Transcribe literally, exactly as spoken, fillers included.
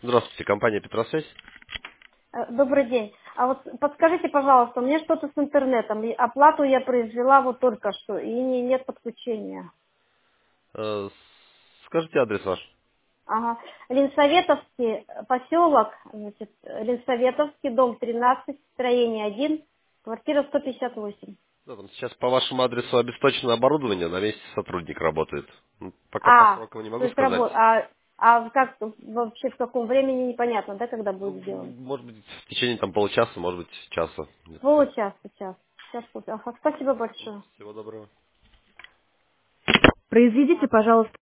Здравствуйте, компания Петросвязь. Э, Добрый день. А вот подскажите, пожалуйста, у меня что-то с интернетом. И оплату я произвела вот только что, и не- нет подключения. Э, Скажите адрес ваш. Ага. Ленсоветовский э, поселок, значит, э, Ленсоветовский, дом тринадцать, строение один, квартира сто пятьдесят восемь. Да, там сейчас по вашему адресу обесточено оборудование, на месте сотрудник работает. Ну, Пока по А, срокам не то могу есть сказать. работа. А, а как вообще в каком времени непонятно, да, когда Ну, будет сделано? может быть, в течение там получаса, может быть, часа. Получаса, сейчас. Сейчас, ага, спасибо большое. Всего доброго. Произведите, пожалуйста.